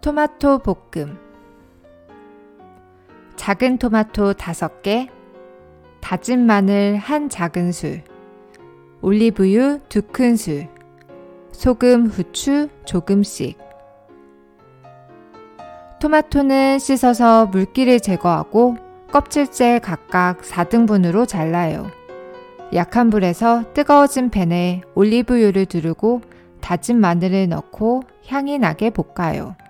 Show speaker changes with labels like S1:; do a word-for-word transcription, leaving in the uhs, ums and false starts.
S1: 토마토 볶음. 작은 토마토 다섯 개, 다진 마늘 한 작은술, 올리브유 두 큰술, 소금, 후추 조금씩. 토마토는 씻어서 물기를 제거하고 껍질째 각각 사 등분으로 잘라요. 약한 불에서 뜨거워진 팬에 올리브유를 두르고 다진 마늘을 넣고 향이 나게 볶아요.